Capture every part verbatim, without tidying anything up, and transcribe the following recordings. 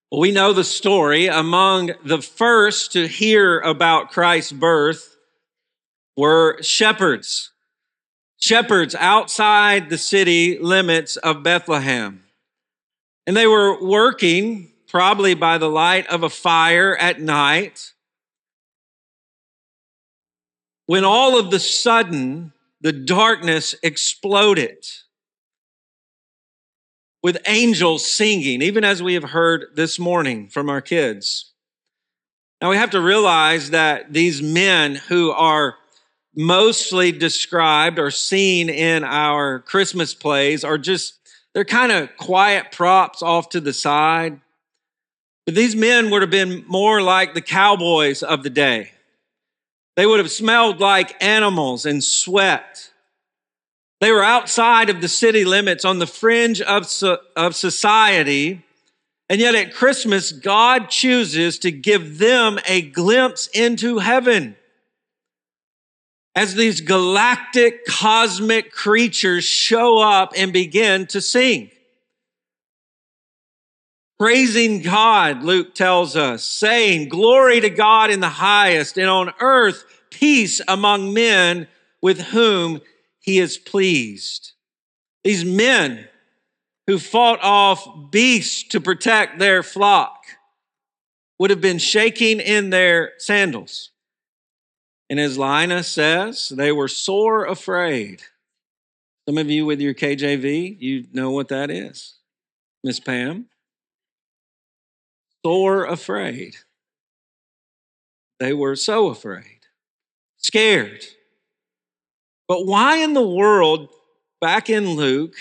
We know the story. Among the first to hear about Christ's birth were shepherds. Shepherds outside the city limits of Bethlehem. And they were working, probably by the light of a fire at night, when all of the sudden the darkness exploded with angels singing, even as we have heard this morning from our kids. Now we have to realize that these men who are mostly described or seen in our Christmas plays are just, they're kind of quiet props off to the side. But these men would have been more like the cowboys of the day. They would have smelled like animals and sweat. They were outside of the city limits on the fringe of, so, of society. And yet at Christmas, God chooses to give them a glimpse into heaven as these galactic cosmic creatures show up and begin to sing. Praising God, Luke tells us, saying, "Glory to God in the highest, and on earth peace among men with whom He is pleased." These men who fought off beasts to protect their flock would have been shaking in their sandals. And as Lina says, they were sore afraid. Some of you with your K J V, you know what that is. Miss Pam? Sore afraid. They were so afraid, scared. But why in the world, back in Luke,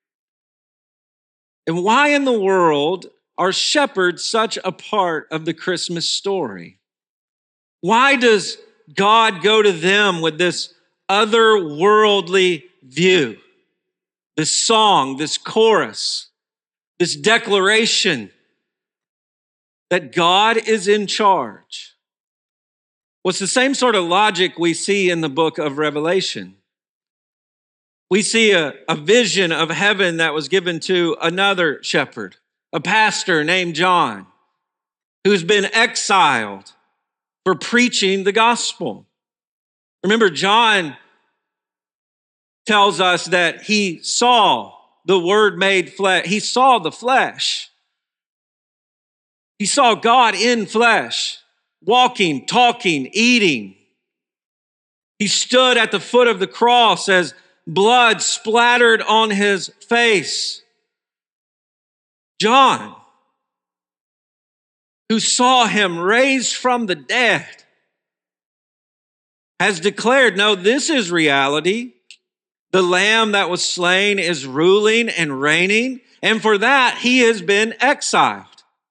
and why in the world are shepherds such a part of the Christmas story? Why does God go to them with this otherworldly view, this song, this chorus, this declaration that God is in charge? Well, it's the same sort of logic we see in the book of Revelation. We see a, a vision of heaven that was given to another shepherd, a pastor named John, who's been exiled for preaching the gospel. Remember, John tells us that he saw the Word made flesh. He saw the flesh. He saw God in flesh, walking, talking, eating. He stood at the foot of the cross as blood splattered on his face. John, who saw him raised from the dead, has declared, no, this is reality. The Lamb that was slain is ruling and reigning, and for that he has been exiled.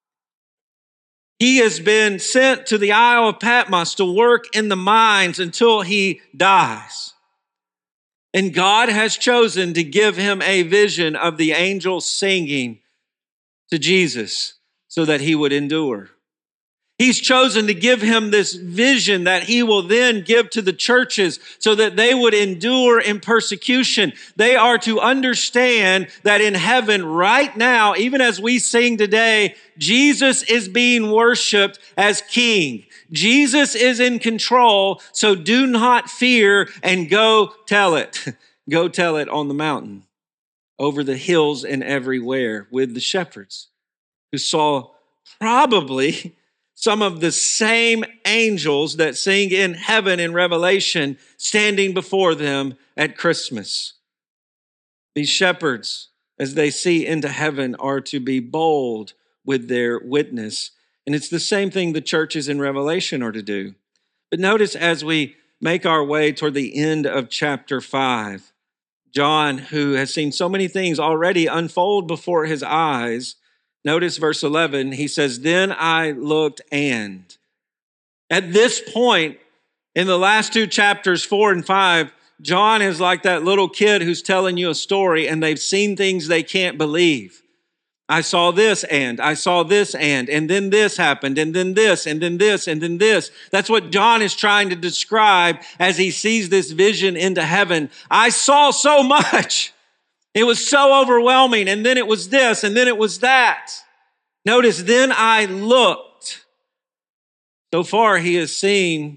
He has been sent to the Isle of Patmos to work in the mines until he dies. And God has chosen to give him a vision of the angels singing to Jesus so that he would endure. He's chosen to give him this vision that he will then give to the churches so that they would endure in persecution. They are to understand that in heaven right now, even as we sing today, Jesus is being worshiped as King. Jesus is in control, so do not fear and go tell it. Go tell it on the mountain, over the hills and everywhere with the shepherds who saw probably some of the same angels that sing in heaven in Revelation standing before them at Christmas. These shepherds, as they see into heaven, are to be bold with their witness. And it's the same thing the churches in Revelation are to do. But notice as we make our way toward the end of chapter five, John, who has seen so many things already unfold before his eyes, notice verse eleven, he says, "Then I looked and." At this point, in the last two chapters, four and five, John is like that little kid who's telling you a story and they've seen things they can't believe. I saw this and, I saw this and, and then this happened, and then this, and then this, and then this. That's what John is trying to describe as he sees this vision into heaven. I saw so much. It was so overwhelming, and then it was this, and then it was that. Notice, then I looked. So far, he has seen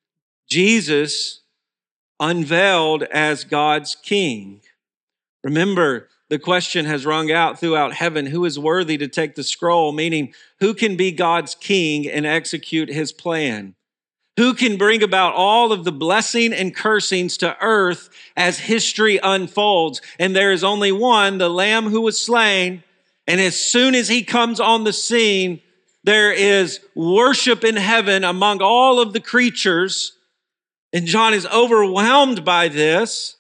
Jesus unveiled as God's king. Remember, the question has rung out throughout heaven, who is worthy to take the scroll? Meaning, who can be God's king and execute his plan? Who can bring about all of the blessing and cursings to earth as history unfolds? And there is only one, the Lamb who was slain. And as soon as he comes on the scene, there is worship in heaven among all of the creatures. And John is overwhelmed by this.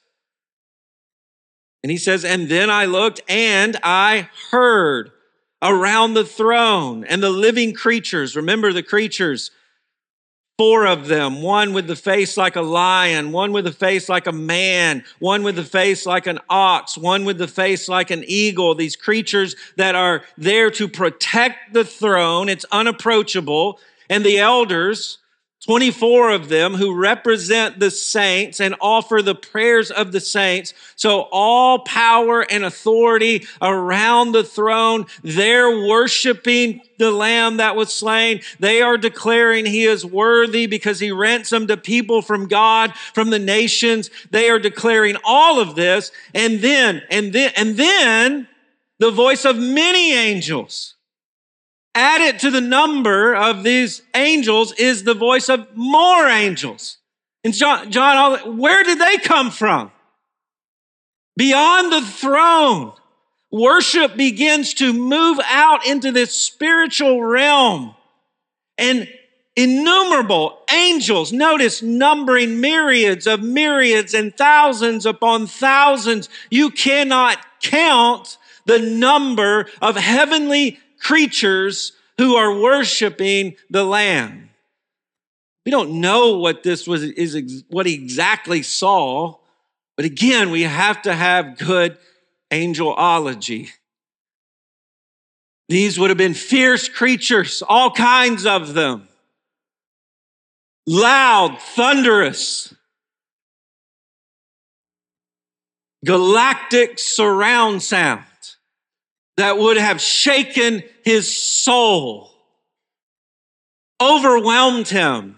And he says, and then I looked and I heard around the throne and the living creatures. Remember the creatures, four of them, one with the face like a lion, one with the face like a man, one with the face like an ox, one with the face like an eagle. These creatures that are there to protect the throne. It's unapproachable. And the elders, twenty-four of them, who represent the saints and offer the prayers of the saints. So all power and authority around the throne, they're worshiping the Lamb that was slain. They are declaring he is worthy because he ransomed a people from God, from the nations. They are declaring all of this. And then, and then, and then the voice of many angels. Added to the number of these angels is the voice of more angels. And John, John, where did they come from? Beyond the throne, worship begins to move out into this spiritual realm. And innumerable angels, notice numbering myriads of myriads and thousands upon thousands. You cannot count the number of heavenly creatures who are worshiping the Lamb. We don't know what this was, is what he exactly saw, but again, we have to have good angelology. These would have been fierce creatures, all kinds of them. Loud, thunderous, galactic surround sound that would have shaken his soul, overwhelmed him,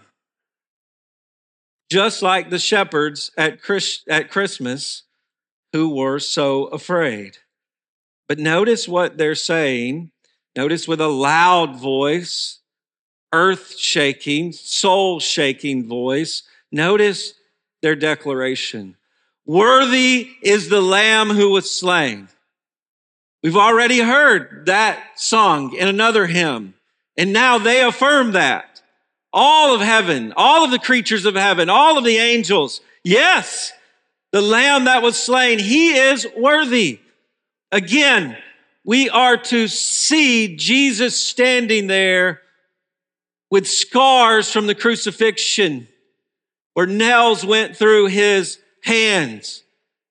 just like the shepherds at Chris, at Christmas who were so afraid. But notice what they're saying. Notice with a loud voice, earth-shaking, soul-shaking voice. Notice their declaration. Worthy is the Lamb who was slain. We've already heard that sung in another hymn. And now they affirm that. All of heaven, all of the creatures of heaven, all of the angels. Yes, the Lamb that was slain, he is worthy. Again, we are to see Jesus standing there with scars from the crucifixion where nails went through his hands,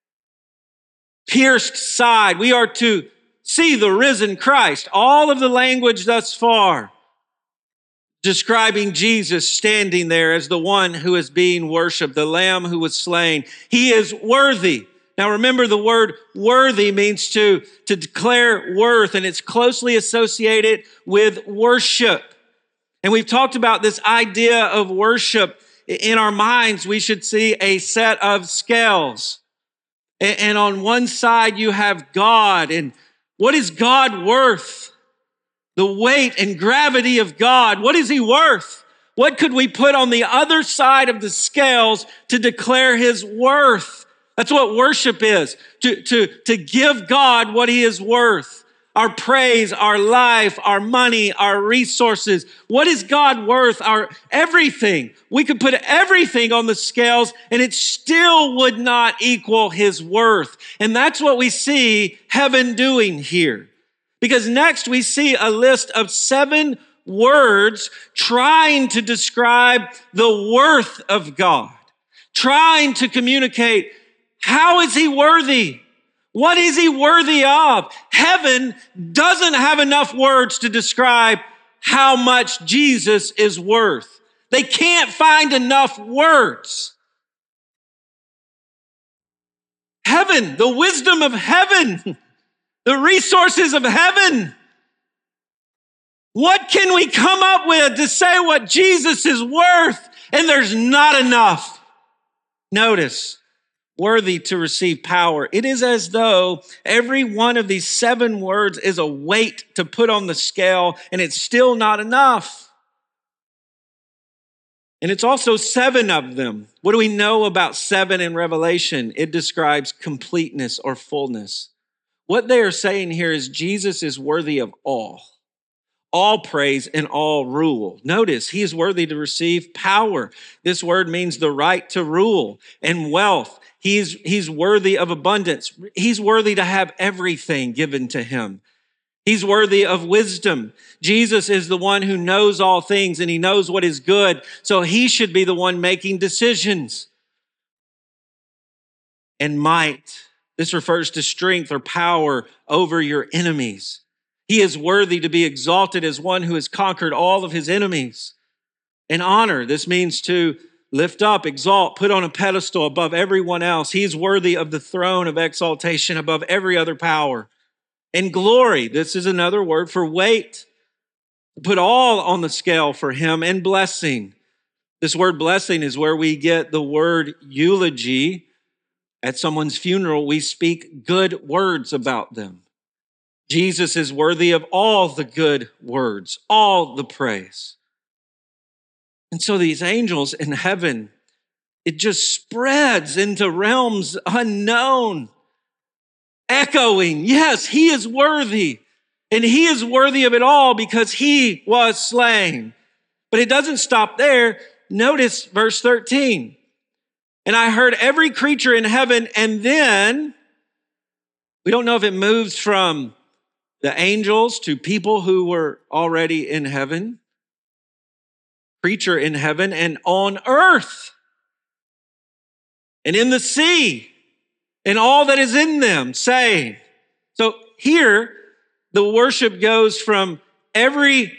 pierced side. We are to see the risen Christ. All of the language thus far describing Jesus standing there as the one who is being worshiped, the Lamb who was slain. He is worthy. Now remember, the word worthy means to, to declare worth, and it's closely associated with worship. And we've talked about this idea of worship. In our minds, we should see a set of scales. And on one side, you have God. And what is God worth? The weight and gravity of God. What is he worth? What could we put on the other side of the scales to declare his worth? That's what worship is. To, to, to give God what he is worth. Our praise, our life, our money, our resources. What is God worth? Our everything. We could put everything on the scales and it still would not equal his worth. And that's what we see heaven doing here. Because next we see a list of seven words trying to describe the worth of God. Trying to communicate, how is he worthy? What is he worthy of? Heaven doesn't have enough words to describe how much Jesus is worth. They can't find enough words. Heaven, the wisdom of heaven, the resources of heaven What can we come up with to say what Jesus is worth? And there's not enough. Notice, worthy to receive power. It is as though every one of these seven words is a weight to put on the scale, and it's still not enough. And it's also seven of them. What do we know about seven in Revelation? It describes completeness or fullness. What they are saying here is Jesus is worthy of all. All praise and all rule. Notice, he is worthy to receive power. This word means the right to rule and wealth. He's, he's worthy of abundance. He's worthy to have everything given to him. He's worthy of wisdom. Jesus is the one who knows all things and he knows what is good. So he should be the one making decisions. And might. This refers to strength or power over your enemies. He is worthy to be exalted as one who has conquered all of his enemies. And honor. This means to lift up, exalt, put on a pedestal above everyone else. He's worthy of the throne of exaltation above every other power. And glory, this is another word for weight. Put all on the scale for him. And blessing. This word blessing is where we get the word eulogy. At someone's funeral, we speak good words about them. Jesus is worthy of all the good words, all the praise. And so these angels in heaven, it just spreads into realms unknown. Echoing, yes, he is worthy. And he is worthy of it all because he was slain. But it doesn't stop there. Notice verse thirteen. And I heard every creature in heaven, and then, we don't know if it moves from the angels to people who were already in heaven, creature in heaven, and on earth, and in the sea, and all that is in them, saying. So here, the worship goes from every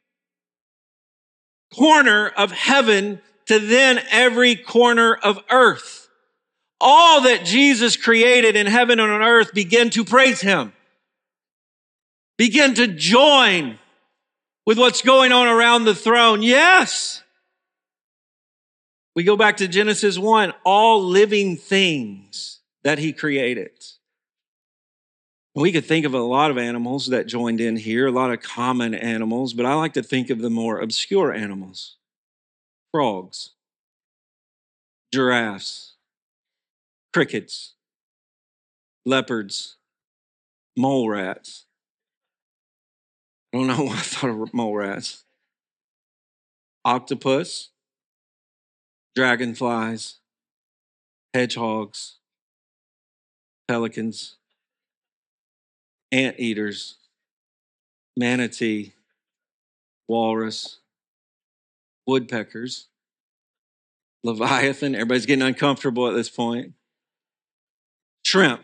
corner of heaven to then every corner of earth. All that Jesus created in heaven and on earth begin to praise him. Begin to join with what's going on around the throne. Yes. We go back to Genesis one, all living things that he created. We could think of a lot of animals that joined in here, a lot of common animals, but I like to think of the more obscure animals. Frogs, giraffes, crickets, leopards, mole rats. I don't know why I thought of mole rats. Octopus, dragonflies, hedgehogs, pelicans, anteaters, manatee, walrus, woodpeckers, leviathan. Everybody's getting uncomfortable at this point. Shrimp.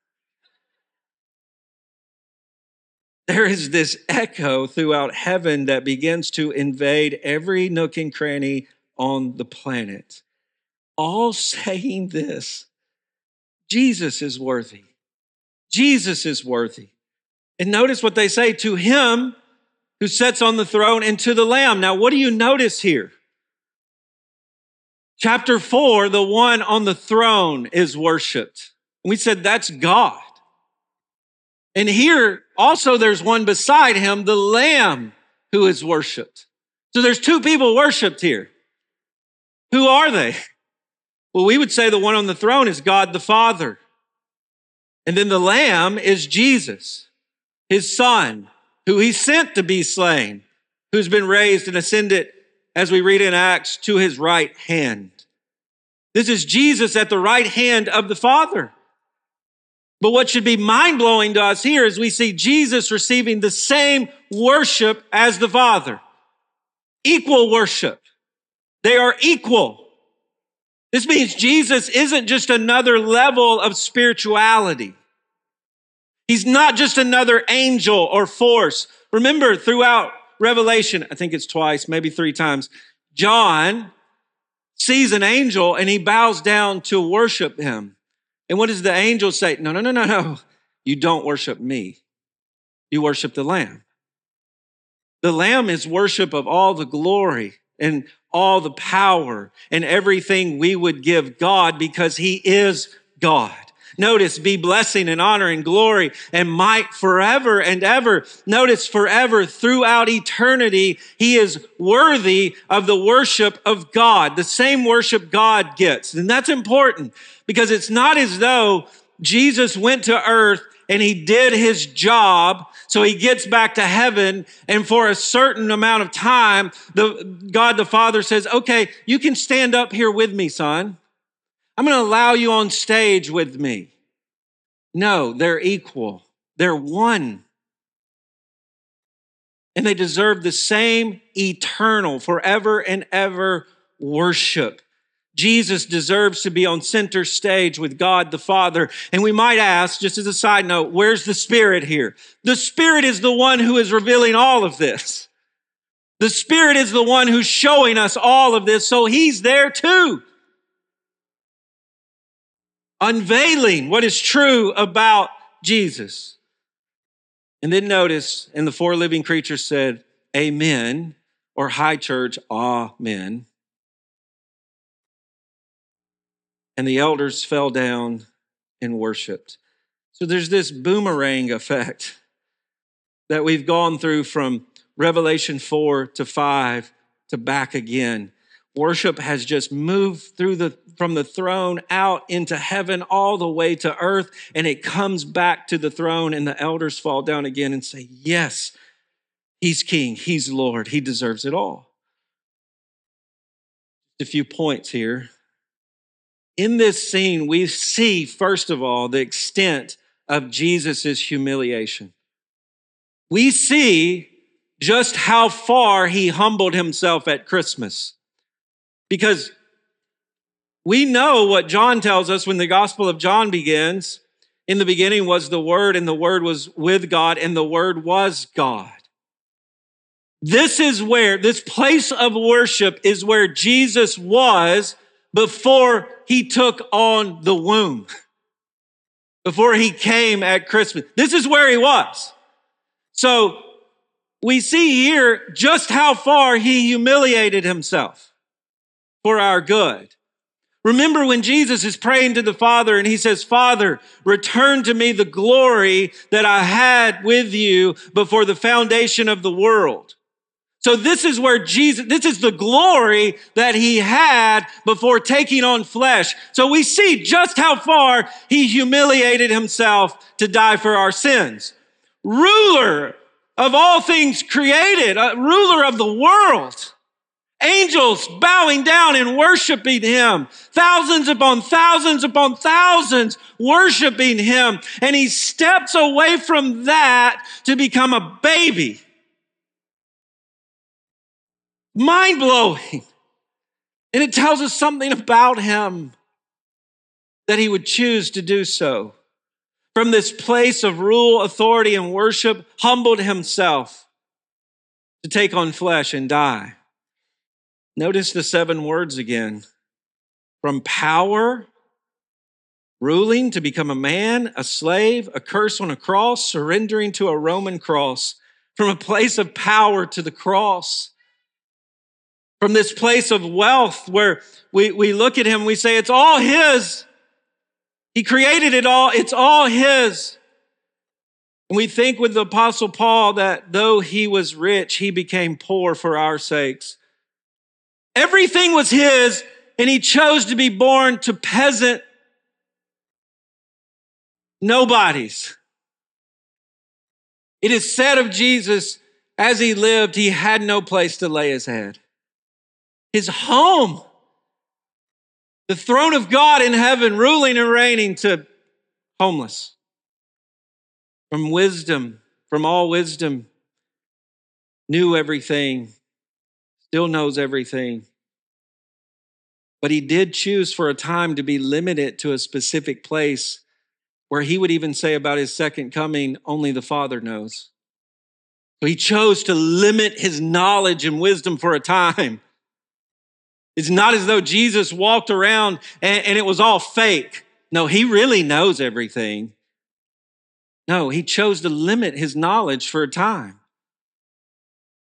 There is this echo throughout heaven that begins to invade every nook and cranny on the planet, all saying this: Jesus is worthy. Jesus is worthy. And notice what they say: to him who sits on the throne and to the Lamb. Now, what do you notice here? Chapter four, the one on the throne is worshiped. We said that's God. And here also there's one beside him, the Lamb, who is worshiped. So there's two people worshiped here. Who are they? Well, we would say the one on the throne is God the Father. And then the Lamb is Jesus, his Son, who he sent to be slain, who's been raised and ascended, as we read in Acts, to his right hand. This is Jesus at the right hand of the Father. But what should be mind-blowing to us here is we see Jesus receiving the same worship as the Father. Equal worship. They are equal. This means Jesus isn't just another level of spirituality. He's not just another angel or force. Remember, throughout Revelation, I think it's twice, maybe three times, John sees an angel and he bows down to worship him. And what does the angel say? No, no, no, no, no. You don't worship me. You worship the Lamb. The Lamb is worship of all the glory and all the power and everything we would give God because he is God. Notice, be blessing and honor and glory and might forever and ever. Notice, forever, throughout eternity, he is worthy of the worship of God, the same worship God gets. And that's important because it's not as though Jesus went to earth and he did his job, so he gets back to heaven, and for a certain amount of time, the God the Father says, okay, you can stand up here with me, son. I'm going to allow you on stage with me. No, they're equal. They're one. And they deserve the same eternal, forever and ever worship. Jesus deserves to be on center stage with God the Father. And we might ask, just as a side note, where's the Spirit here? The Spirit is the one who is revealing all of this. The Spirit is the one who's showing us all of this, so he's there too. Unveiling what is true about Jesus. And then notice, and the four living creatures said, amen, or high church, amen. And the elders fell down and worshiped. So there's this boomerang effect that we've gone through from Revelation four to five to back again. Worship has just moved through the from the throne out into heaven all the way to earth, and it comes back to the throne, and the elders fall down again and say, yes, he's king, he's Lord, he deserves it all. A few points here. In this scene, we see, first of all, the extent of Jesus' humiliation. We see just how far he humbled himself at Christmas. Because we know what John tells us when the Gospel of John begins. In the beginning was the Word, and the Word was with God, and the Word was God. This is where, this place of worship is where Jesus was before he took on the womb, before he came at Christmas. This is where he was. So we see here just how far he humiliated himself for our good. Remember when Jesus is praying to the Father and he says, Father, return to me the glory that I had with you before the foundation of the world. So this is where Jesus, this is the glory that he had before taking on flesh. So we see just how far he humiliated himself to die for our sins. Ruler of all things created, a ruler of the world. Angels bowing down and worshiping him. Thousands upon thousands upon thousands worshiping him. And he steps away from that to become a baby. Mind-blowing. And it tells us something about him that he would choose to do so. From this place of rule, authority, and worship, humbled himself to take on flesh and die. Notice the seven words again. From power, ruling to become a man, a slave, a curse on a cross, surrendering to a Roman cross. From a place of power to the cross. From this place of wealth where we, we look at him and we say, it's all his. He created it all. It's all his. And we think with the Apostle Paul that though he was rich, he became poor for our sakes. Everything was his, and he chose to be born to peasant nobodies. It is said of Jesus, as he lived, he had no place to lay his head. His home, the throne of God in heaven, ruling and reigning, to homeless. From wisdom, from all wisdom, knew everything, still knows everything. But he did choose for a time to be limited to a specific place where he would even say about his second coming, only the Father knows. So he chose to limit his knowledge and wisdom for a time. It's not as though Jesus walked around and, and it was all fake. No, he really knows everything. No, he chose to limit his knowledge for a time.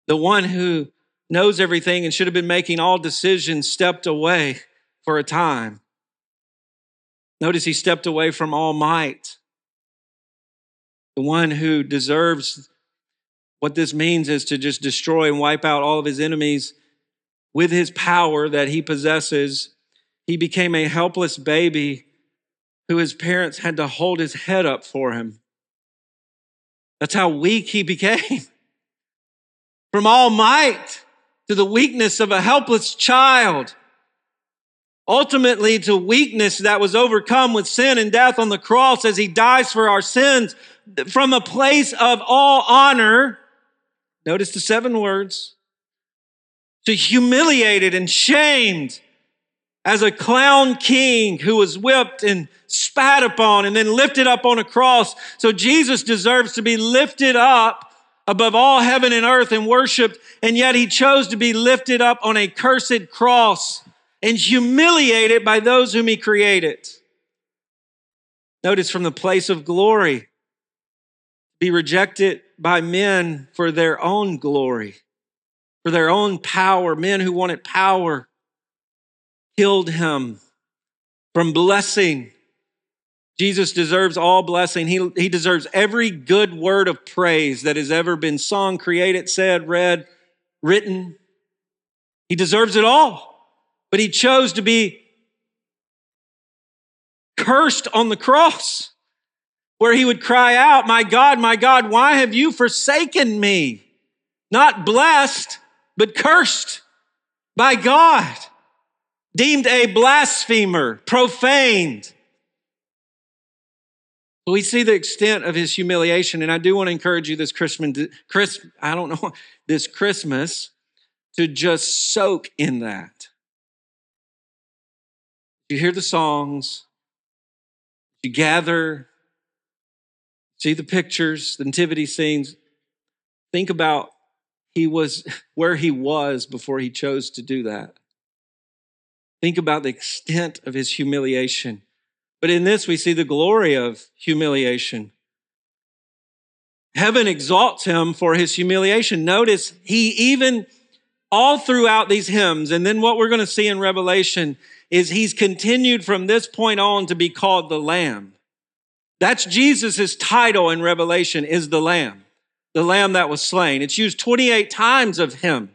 The one who knows everything and should have been making all decisions stepped away for a time. Notice he stepped away from all might. The one who deserves, what this means is to just destroy and wipe out all of his enemies with his power that he possesses. He became a helpless baby who his parents had to hold his head up for him. That's how weak he became. From all might to the weakness of a helpless child. Ultimately to weakness that was overcome with sin and death on the cross as he dies for our sins. From a place of all honor, notice the seven words, to humiliated and shamed as a clown king who was whipped and spat upon and then lifted up on a cross. So Jesus deserves to be lifted up above all heaven and earth and worshiped, and yet he chose to be lifted up on a cursed cross and humiliated by those whom he created. Notice from the place of glory, be rejected by men for their own glory, for their own power. Men who wanted power killed him. From blessing, Jesus deserves all blessing. He, he deserves every good word of praise that has ever been sung, created, said, read, written. He deserves it all. But he chose to be cursed on the cross, where he would cry out, "My God, my God, why have you forsaken me?" Not blessed, but cursed by God. Deemed a blasphemer, profaned. We see the extent of his humiliation, and I do want to encourage you this Christmas, Chris, I don't know, this Christmas to just soak in that. You hear the songs, you gather, see the pictures, the nativity scenes. Think about he was where he was before he chose to do that. Think about the extent of his humiliation. But in this, we see the glory of humiliation. Heaven exalts him for his humiliation. Notice he even, all throughout these hymns, and then what we're going to see in Revelation is he's continued from this point on to be called the Lamb. That's Jesus' title in Revelation, is the Lamb, the Lamb that was slain. It's used twenty-eight times of him.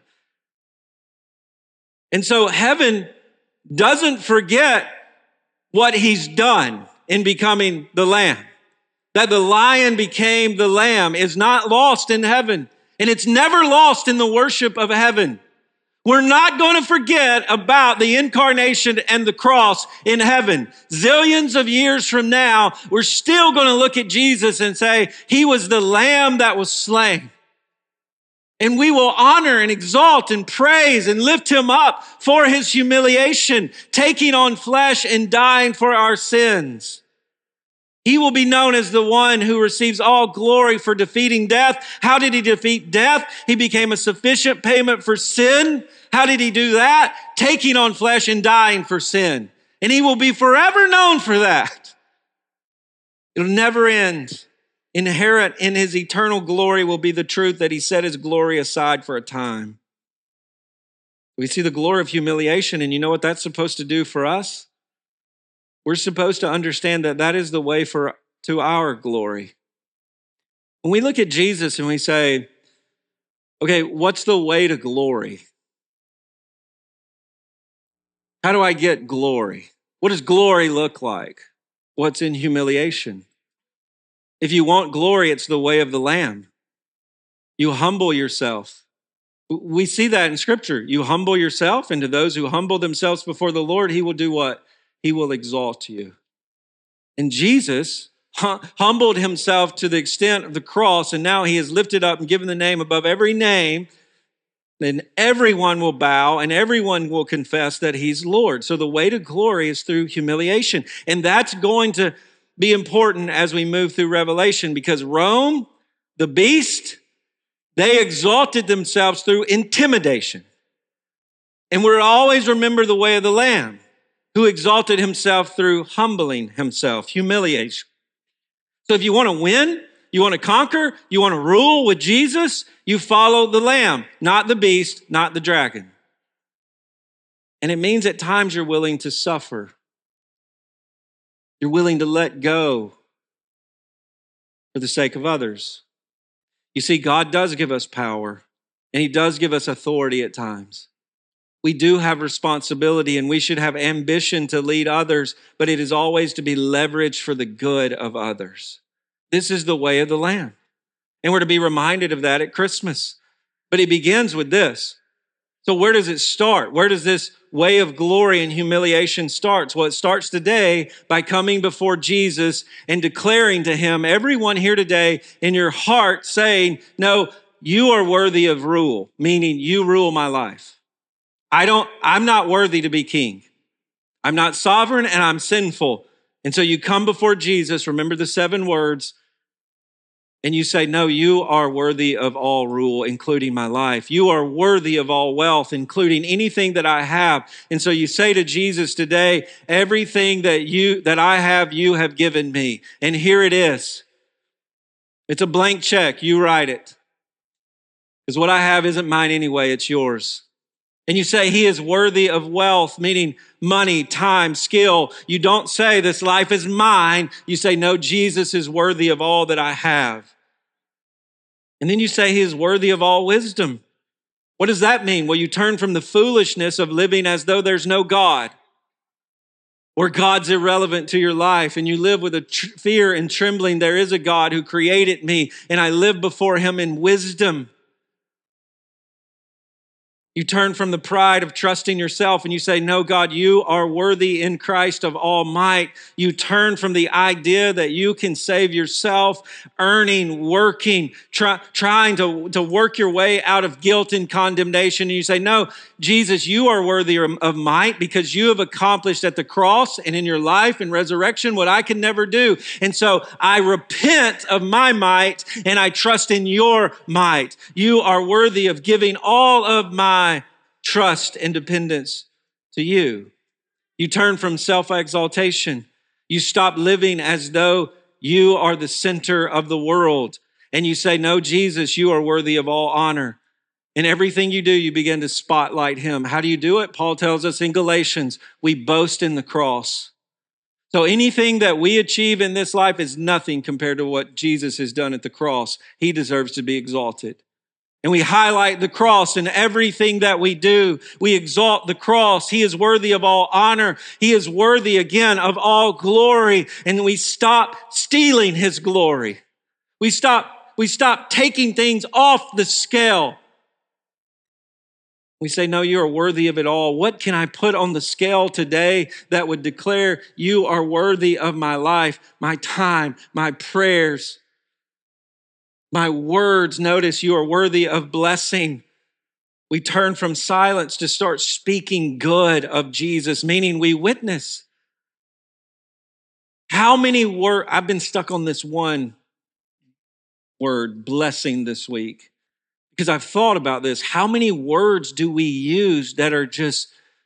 And so heaven doesn't forget what he's done in becoming the Lamb. That the lion became the lamb is not lost in heaven. And it's never lost in the worship of heaven. We're not going to forget about the incarnation and the cross in heaven. Zillions of years from now, we're still going to look at Jesus and say, he was the lamb that was slain. And we will honor and exalt and praise and lift him up for his humiliation, taking on flesh and dying for our sins. He will be known as the one who receives all glory for defeating death. How did he defeat death? He became a sufficient payment for sin. How did he do that? Taking on flesh and dying for sin. And he will be forever known for that. It'll never end. Inherent in his eternal glory will be the truth that he set his glory aside for a time. We see the glory of humiliation, and you know what that's supposed to do for us? We're supposed to understand that that is the way for to our glory. When we look at Jesus and we say, okay, what's the way to glory? How do I get glory? What does glory look like? What's in humiliation? If you want glory, it's the way of the Lamb. You humble yourself. We see that in Scripture. You humble yourself, and to those who humble themselves before the Lord, he will do what? He will exalt you. And Jesus hum- humbled himself to the extent of the cross, and now he is lifted up and given the name above every name. Then everyone will bow and everyone will confess that he's Lord. So the way to glory is through humiliation. And that's going to be important as we move through Revelation, because Rome, the beast, they exalted themselves through intimidation. And we're always remember the way of the Lamb, who exalted himself through humbling himself, humiliation. So if you want to win, You want to conquer? You want to rule with Jesus? You follow the Lamb, not the beast, not the dragon. And it means at times you're willing to suffer. You're willing to let go for the sake of others. You see, God does give us power, and he does give us authority at times. We do have responsibility, and we should have ambition to lead others, but it is always to be leveraged for the good of others. This is the way of the Lamb. And we're to be reminded of that at Christmas. But it begins with this. So where does it start? Where does this way of glory and humiliation start? Well, it starts today by coming before Jesus and declaring to him, everyone here today in your heart saying, no, you are worthy of rule, meaning you rule my life. I don't, I'm not worthy to be king. I'm not sovereign and I'm sinful. And so you come before Jesus, remember the seven words, and you say, no, you are worthy of all rule, including my life. You are worthy of all wealth, including anything that I have. And so you say to Jesus today, everything that you, that I have, you have given me. And here it is. It's a blank check. You write it. Because what I have isn't mine anyway. It's yours. And you say he is worthy of wealth, meaning money, time, skill. You don't say this life is mine. You say, no, Jesus is worthy of all that I have. And then you say he is worthy of all wisdom. What does that mean? Well, you turn from the foolishness of living as though there's no God, or God's irrelevant to your life, and you live with a tr- fear and trembling. There is a God who created me, and I live before him in wisdom. You turn from the pride of trusting yourself and you say, no, God, you are worthy in Christ of all might. You turn from the idea that you can save yourself, earning, working, try, trying to, to work your way out of guilt and condemnation. And you say, no, Jesus, you are worthy of might because you have accomplished at the cross and in your life and resurrection what I can never do. And so I repent of my might and I trust in your might. You are worthy of giving all of my trust and dependence to you. You turn from self-exaltation. You stop living as though you are the center of the world. And you say, no, Jesus, you are worthy of all honor. In everything you do, you begin to spotlight him. How do you do it? Paul tells us in Galatians, we boast in the cross. So anything that we achieve in this life is nothing compared to what Jesus has done at the cross. He deserves to be exalted. And we highlight the cross in everything that we do. We exalt the cross. He is worthy of all honor. He is worthy again of all glory. And we stop stealing his glory. We stop, we stop taking things off the scale. We say, no, you are worthy of it all. What can I put on the scale today that would declare you are worthy of my life, my time, my prayers, my words? Notice you are worthy of blessing. We turn from silence to start speaking good of Jesus, meaning we witness. How many words, I've been stuck on this one word, blessing, this week, because I've thought about this. How many words do we use that are just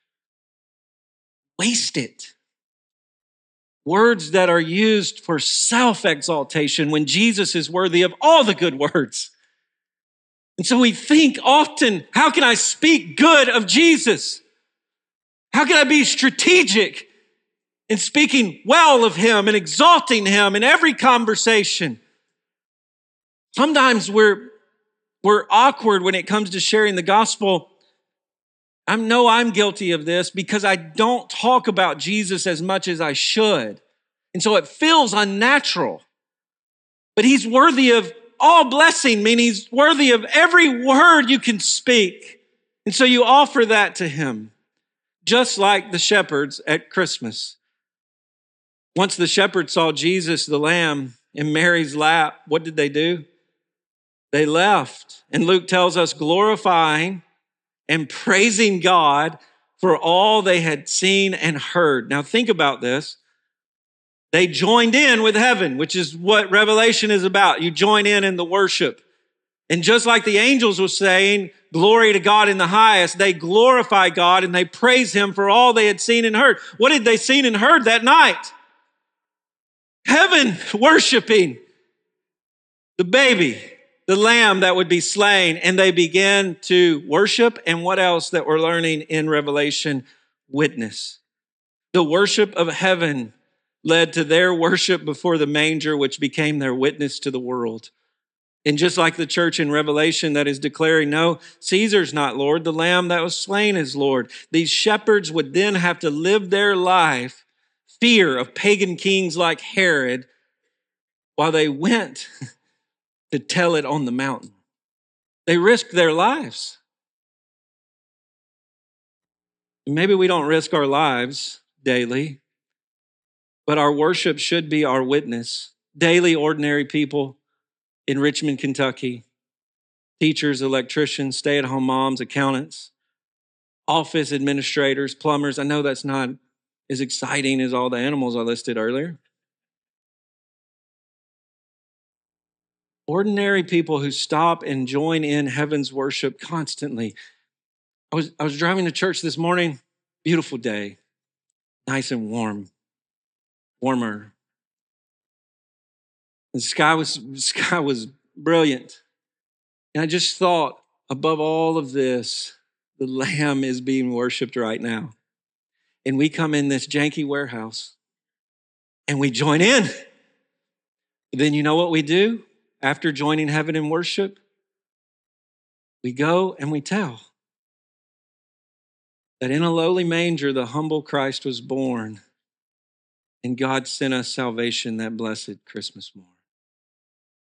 wasted? Words that are used for self-exaltation when Jesus is worthy of all the good words. And so we think often, how can I speak good of Jesus? How can I be strategic in speaking well of him and exalting him in every conversation? Sometimes we're, we're awkward when it comes to sharing the gospel. I know I'm guilty of this because I don't talk about Jesus as much as I should. And so it feels unnatural. But he's worthy of all blessing, meaning he's worthy of every word you can speak. And so you offer that to him, just like the shepherds at Christmas. Once the shepherds saw Jesus, the lamb, in Mary's lap, what did they do? They left. And Luke tells us, glorifying and praising God for all they had seen and heard. Now think about this. They joined in with heaven, which is what Revelation is about. You join in in the worship. And just like the angels were saying, glory to God in the highest, they glorify God and they praise him for all they had seen and heard. What had they seen and heard that night? Heaven worshiping. the baby, the lamb that would be slain, and they began to worship. And what else that we're learning in Revelation? Witness. The worship of heaven led to their worship before the manger, which became their witness to the world. And just like the church in Revelation that is declaring, no, Caesar's not Lord, the lamb that was slain is Lord. These shepherds would then have to live their life, fear of pagan kings like Herod, while they went to tell it on the mountain. They risked their lives. Maybe we don't risk our lives daily, but our worship should be our witness. Daily, ordinary people in Richmond, Kentucky, teachers, electricians, stay-at-home moms, accountants, office administrators, plumbers. I know that's not as exciting as all the animals I listed earlier. Ordinary people who stop and join in heaven's worship constantly. I was, I was driving to church this morning, beautiful day, nice and warm, warmer. The sky was, the sky was brilliant. And I just thought, above all of this, the Lamb is being worshiped right now. And we come in this janky warehouse and we join in. Then you know what we do after joining heaven in worship? We go and we tell that in a lowly manger, the humble Christ was born, and God sent us salvation that blessed Christmas morning.